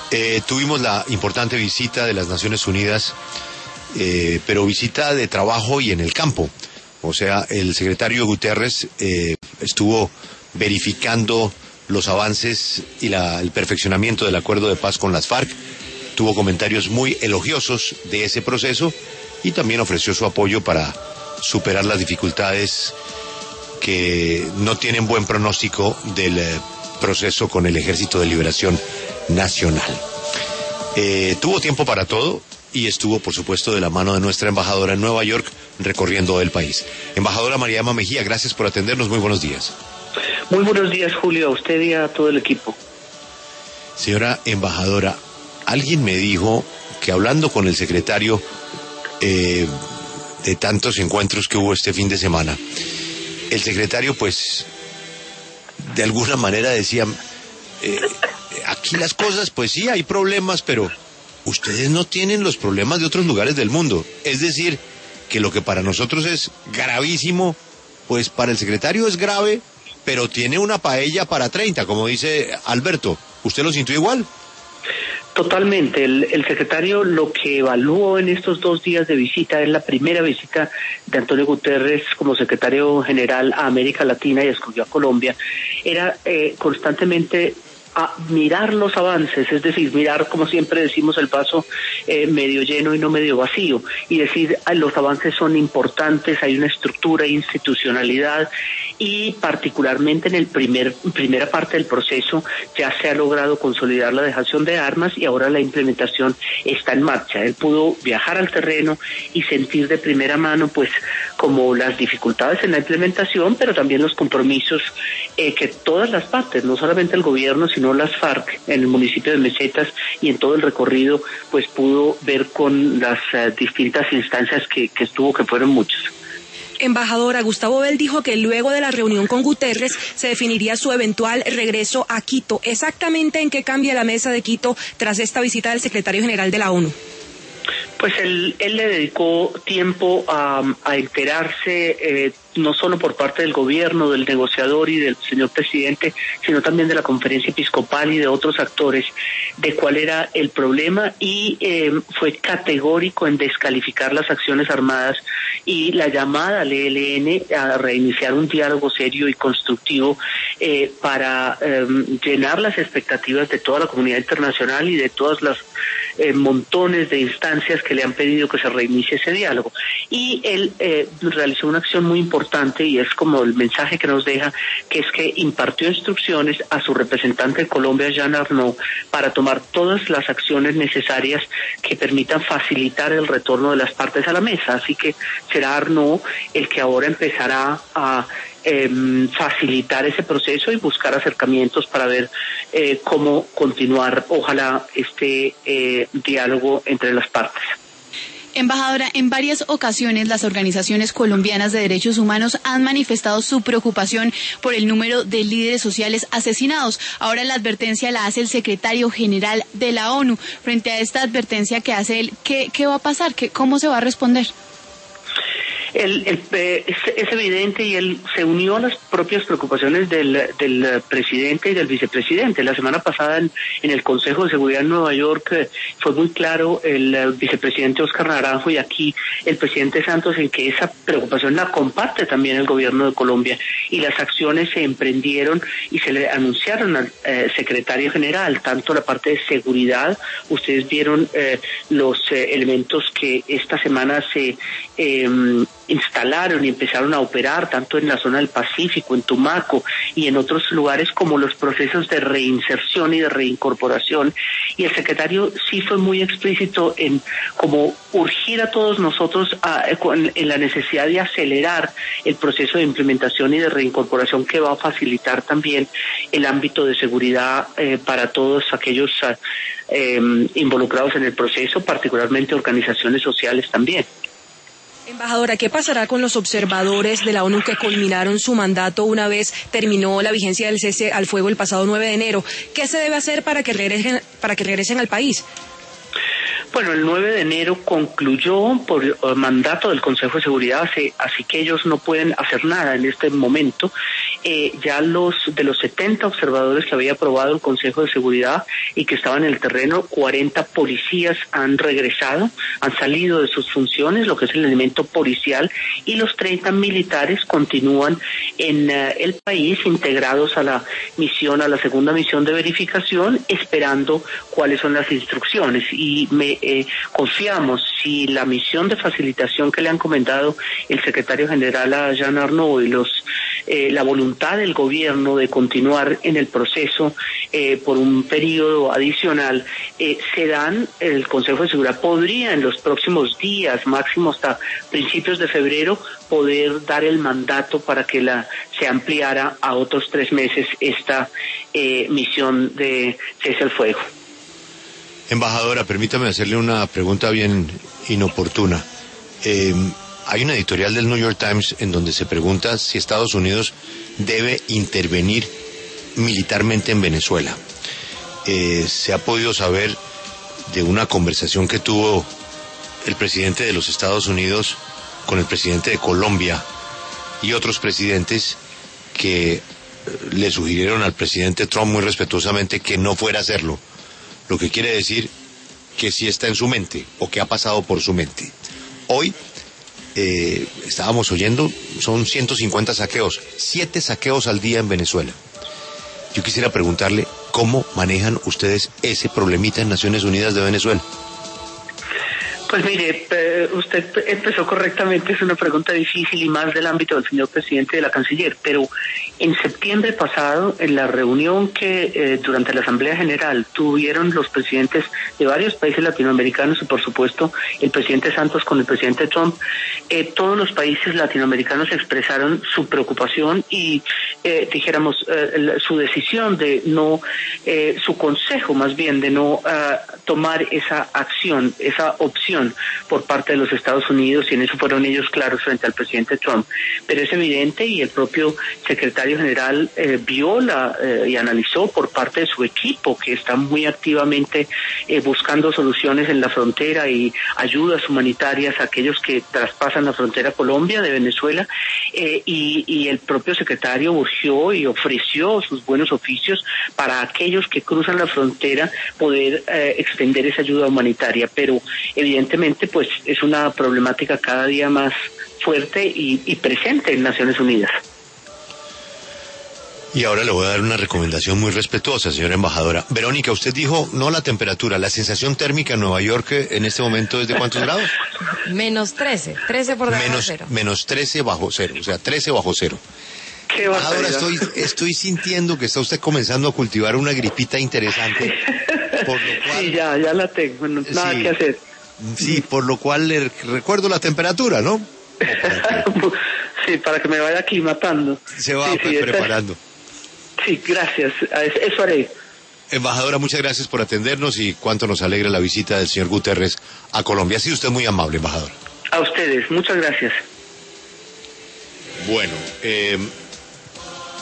Tuvimos la importante visita de las Naciones Unidas, pero visita de trabajo y en el campo. O sea, el secretario Guterres estuvo verificando los avances y el perfeccionamiento del acuerdo de paz con las FARC. Tuvo comentarios muy elogiosos de ese proceso y también ofreció su apoyo para superar las dificultades que no tienen buen pronóstico del proceso con el Ejército de Liberación Nacional. Tuvo tiempo para todo y estuvo, por supuesto, de la mano de nuestra embajadora en Nueva York, recorriendo el país. Embajadora Mariama Mejía, gracias por atendernos, muy buenos días. Muy buenos días, Julio, a usted y a todo el equipo. Señora embajadora, alguien me dijo que hablando con el secretario de tantos encuentros que hubo este fin de semana, el secretario pues de alguna manera decía, aquí las cosas pues sí hay problemas, pero ustedes no tienen los problemas de otros lugares del mundo. Es decir, que lo que para nosotros es gravísimo, pues para el secretario es grave, pero tiene una paella para 30, como dice Alberto. ¿Usted lo sintió igual? Totalmente. El secretario lo que evaluó en estos 2 días de visita, es la primera visita de Antonio Guterres como secretario general a América Latina y escogió a Colombia, era constantemente a mirar los avances, es decir, mirar, como siempre decimos, el vaso medio lleno y no medio vacío, y decir, los avances son importantes, hay una estructura, institucionalidad, y particularmente en primera parte del proceso ya se ha logrado consolidar la dejación de armas y ahora la implementación está en marcha. Él pudo viajar al terreno y sentir de primera mano pues como las dificultades en la implementación, pero también los compromisos que todas las partes, no solamente el gobierno, sino las FARC en el municipio de Mesetas y en todo el recorrido, pues pudo ver con las distintas instancias que estuvo, que fueron muchas. Embajadora, Gustavo Bell dijo que luego de la reunión con Guterres se definiría su eventual regreso a Quito. ¿Exactamente en qué cambia la mesa de Quito tras esta visita del secretario general de la ONU? Pues él le dedicó tiempo a enterarse, no solo por parte del gobierno, del negociador y del señor presidente, sino también de la conferencia episcopal y de otros actores, de cuál era el problema, y fue categórico en descalificar las acciones armadas y la llamada al ELN a reiniciar un diálogo serio y constructivo para llenar las expectativas de toda la comunidad internacional y de todas las montones de instancias que le han pedido que se reinicie ese diálogo. Y él realizó una acción muy importante, y es como el mensaje que nos deja, que es que impartió instrucciones a su representante en Colombia, Jean Arnaud, para tomar todas las acciones necesarias que permitan facilitar el retorno de las partes a la mesa. Así que será Arnaud el que ahora empezará a facilitar ese proceso y buscar acercamientos para ver cómo continuar, ojalá, este diálogo entre las partes. Embajadora, en varias ocasiones las organizaciones colombianas de derechos humanos han manifestado su preocupación por el número de líderes sociales asesinados. Ahora la advertencia la hace el secretario general de la ONU. Frente a esta advertencia que hace él, ¿qué va a pasar? ¿Cómo se va a responder? Es evidente, y él se unió a las propias preocupaciones del presidente y del vicepresidente. La semana pasada en el Consejo de Seguridad en Nueva York fue muy claro el vicepresidente Óscar Naranjo y aquí el presidente Santos en que esa preocupación la comparte también el gobierno de Colombia, y las acciones se emprendieron y se le anunciaron al secretario general, tanto la parte de seguridad. Ustedes vieron los elementos que esta semana se instalaron y empezaron a operar tanto en la zona del Pacífico, en Tumaco y en otros lugares, como los procesos de reinserción y de reincorporación. Y el secretario sí fue muy explícito en como urgir a todos nosotros en la necesidad de acelerar el proceso de implementación y de reincorporación, que va a facilitar también el ámbito de seguridad para todos aquellos involucrados en el proceso, particularmente organizaciones sociales también. Embajadora, ¿qué pasará con los observadores de la ONU que culminaron su mandato una vez terminó la vigencia del cese al fuego el pasado 9 de enero? ¿Qué se debe hacer para que regresen al país? Bueno, el 9 de enero concluyó por mandato del Consejo de Seguridad, así que ellos no pueden hacer nada en este momento. Ya de los 70 observadores que había aprobado el Consejo de Seguridad y que estaban en el terreno, 40 policías han regresado, han salido de sus funciones, lo que es el elemento policial, y los 30 militares continúan en el país integrados a la segunda misión de verificación, esperando cuáles son las instrucciones. Y confiamos, si la misión de facilitación que le han comentado el secretario general a Jean Arnaud y la voluntad del gobierno de continuar en el proceso por un periodo adicional se dan, el Consejo de Seguridad podría en los próximos días, máximo hasta principios de febrero, poder dar el mandato para que se ampliara a otros 3 meses esta misión de cese al fuego. Embajadora, permítame hacerle una pregunta bien inoportuna. Hay una editorial del New York Times en donde se pregunta si Estados Unidos debe intervenir militarmente en Venezuela. Se ha podido saber de una conversación que tuvo el presidente de los Estados Unidos con el presidente de Colombia y otros presidentes que le sugirieron al presidente Trump muy respetuosamente que no fuera a hacerlo, lo que quiere decir que sí está en su mente o que ha pasado por su mente. Hoy estábamos oyendo, son 150 saqueos, 7 saqueos al día en Venezuela. Yo quisiera preguntarle cómo manejan ustedes ese problemita en Naciones Unidas de Venezuela. Pues mire, usted empezó correctamente, es una pregunta difícil y más del ámbito del señor presidente y de la canciller, pero en septiembre pasado, en la reunión que durante la Asamblea General tuvieron los presidentes de varios países latinoamericanos y por supuesto el presidente Santos con el presidente Trump, todos los países latinoamericanos expresaron su preocupación y dijéramos su decisión de no, su consejo más bien de no tomar esa acción, esa opción por parte de los Estados Unidos, y en eso fueron ellos claros frente al presidente Trump. Pero es evidente, y el propio secretario general vio y analizó por parte de su equipo, que está muy activamente buscando soluciones en la frontera y ayudas humanitarias a aquellos que traspasan la frontera Colombia de Venezuela, y el propio secretario urgió y ofreció sus buenos oficios para aquellos que cruzan la frontera poder extender esa ayuda humanitaria. Pero evidentemente pues es una problemática cada día más fuerte y presente en Naciones Unidas. Y ahora le voy a dar una recomendación muy respetuosa, señora embajadora. Verónica, usted dijo no la temperatura, la sensación térmica en Nueva York en este momento es de ¿cuántos grados? Menos 13 por debajo de cero. Menos 13 bajo cero, o sea, 13 bajo cero. Ahora estoy sintiendo que está usted comenzando a cultivar una gripita interesante. Por lo cual, sí, ya la tengo, nada que hacer. Sí, por lo cual le recuerdo la temperatura, ¿no? Sí, para que me vaya aclimatando. Se va preparando. Sí, gracias, eso haré. Embajadora, muchas gracias por atendernos y cuánto nos alegra la visita del señor Guterres a Colombia. Ha sido usted muy amable, embajador. A ustedes, muchas gracias. Bueno,